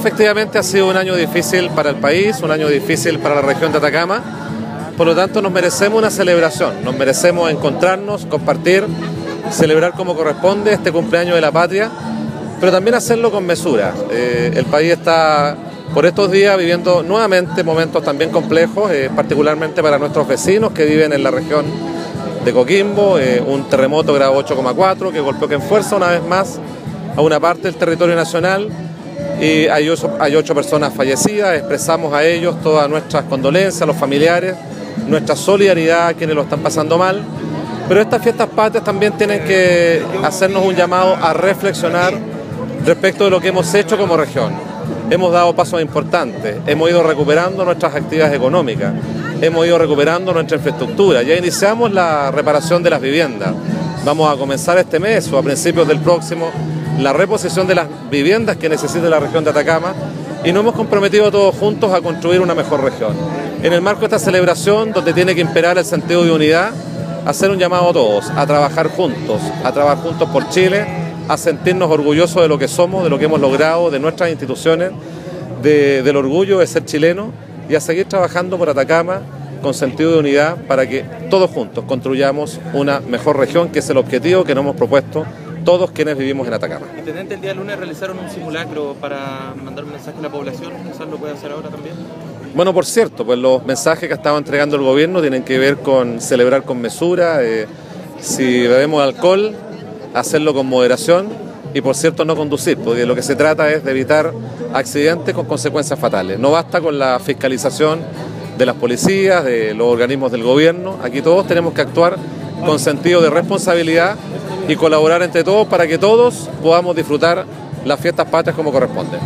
Efectivamente ha sido un año difícil para el país, un año difícil para la región de Atacama, por lo tanto nos merecemos una celebración, nos merecemos encontrarnos, compartir, celebrar como corresponde este cumpleaños de la patria, pero también hacerlo con mesura. El país está por estos días viviendo nuevamente momentos también complejos, particularmente para nuestros vecinos que viven en la región de Coquimbo, un terremoto grado 8,4 que golpeó con fuerza una vez más a una parte del territorio nacional. Y hay 8 personas fallecidas. Expresamos a ellos todas nuestras condolencias, a los familiares, nuestra solidaridad a quienes lo están pasando mal. Pero estas fiestas patrias también tienen que hacernos un llamado a reflexionar respecto de lo que hemos hecho como región. Hemos dado pasos importantes, hemos ido recuperando nuestras actividades económicas, hemos ido recuperando nuestra infraestructura, ya iniciamos la reparación de las viviendas. Vamos a comenzar este mes o a principios del próximo la reposición de las viviendas que necesita la región de Atacama y nos hemos comprometido todos juntos a construir una mejor región. En el marco de esta celebración, donde tiene que imperar el sentido de unidad, hacer un llamado a todos, a trabajar juntos por Chile, a sentirnos orgullosos de lo que somos, de lo que hemos logrado, de nuestras instituciones, del orgullo de ser chileno y a seguir trabajando por Atacama con sentido de unidad para que todos juntos construyamos una mejor región, que es el objetivo que nos hemos propuesto todos quienes vivimos en Atacama. Intendente, el día lunes realizaron un simulacro para mandar un mensaje a la población, ¿quizás lo puede hacer ahora también? Bueno, por cierto, pues los mensajes que ha estado entregando el gobierno tienen que ver con celebrar con mesura, si bebemos alcohol, hacerlo con moderación y por cierto no conducir, porque lo que se trata es de evitar accidentes con consecuencias fatales. No basta con la fiscalización de las policías, de los organismos del gobierno, aquí todos tenemos que actuar con sentido de responsabilidad y colaborar entre todos para que todos podamos disfrutar las fiestas patrias como corresponde.